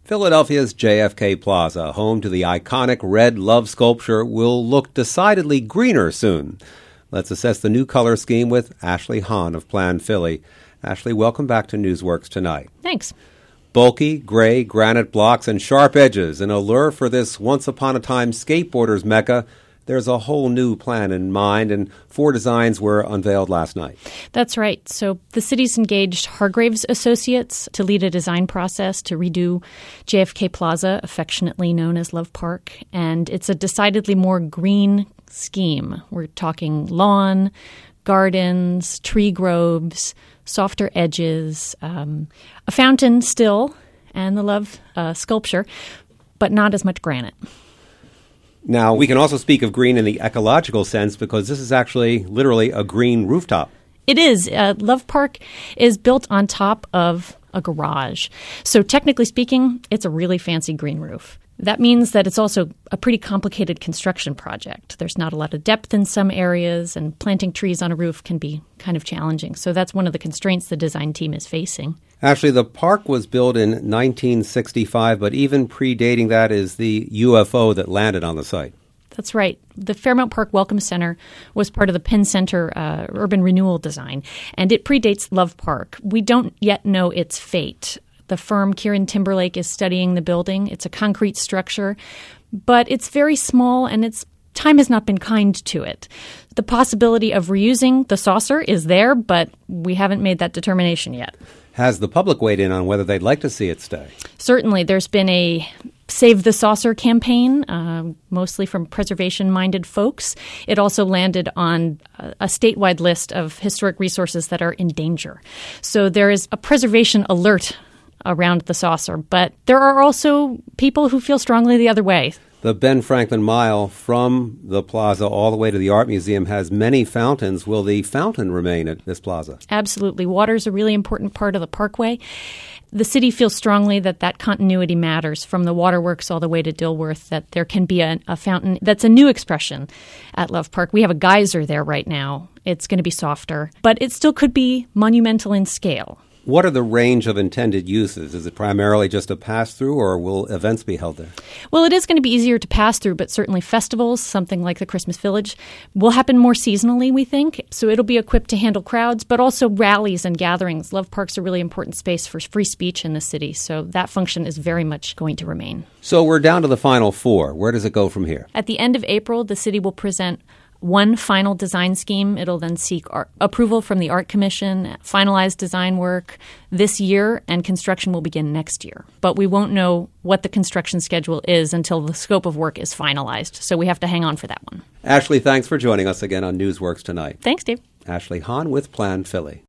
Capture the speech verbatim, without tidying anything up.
Philadelphia's J F K Plaza, home to the iconic red love sculpture, will look decidedly greener soon. Let's assess the new color scheme with Ashley Hahn of Plan Philly. Ashley, welcome back to Newsworks tonight. Thanks. Bulky, gray granite blocks and sharp edges, an allure for this once-upon-a-time skateboarders mecca. There's a whole new plan in mind, and four designs were unveiled last night. That's right. So the city's engaged Hargraves Associates to lead a design process to redo J F K Plaza, affectionately known as Love Park. And it's a decidedly more green scheme. We're talking lawn, gardens, tree groves, softer edges, um, a fountain still, and the love uh, sculpture, but not as much granite. Now, we can also speak of green in the ecological sense because this is actually literally a green rooftop. It is. Uh, Love Park is built on top of a garage. So technically speaking, it's a really fancy green roof. That means that it's also a pretty complicated construction project. There's not a lot of depth in some areas, and planting trees on a roof can be kind of challenging. So that's one of the constraints the design team is facing. Actually, the park was built in nineteen sixty-five, but even predating that is the U F O that landed on the site. That's right. The Fairmount Park Welcome Center was part of the Penn Center uh, urban renewal design, and it predates Love Park. We don't yet know its fate. The firm Kieran Timberlake is studying the building. It's a concrete structure, but it's very small and its time has not been kind to it. The possibility of reusing the saucer is there, but we haven't made that determination yet. Has the public weighed in on whether they'd like to see it stay? Certainly. There's been a Save the Saucer campaign, uh, mostly from preservation-minded folks. It also landed on a, a statewide list of historic resources that are in danger. So there is a preservation alert around the saucer, but there are also people who feel strongly the other way. The Ben Franklin Mile from the plaza all the way to the Art Museum has many fountains. Will the fountain remain at this plaza? Absolutely. Water is a really important part of the parkway. The city feels strongly that that continuity matters from the waterworks all the way to Dilworth, that there can be a, a fountain that's a new expression at Love Park. We have a geyser there right now. It's going to be softer, but it still could be monumental in scale. What are the range of intended uses? Is it primarily just a pass-through, or will events be held there? Well, it is going to be easier to pass through, but certainly festivals, something like the Christmas Village, will happen more seasonally, we think. So it'll be equipped to handle crowds, but also rallies and gatherings. Love Park's a really important space for free speech in the city, so that function is very much going to remain. So we're down to the final four. Where does it go from here? At the end of April, the city will present one final design scheme. It'll then seek art, approval from the Art Commission, finalize design work this year, and construction will begin next year. But we won't know what the construction schedule is until the scope of work is finalized. So we have to hang on for that one. Ashley, thanks for joining us again on Newsworks tonight. Thanks, Dave. Ashley Hahn with Plan Philly.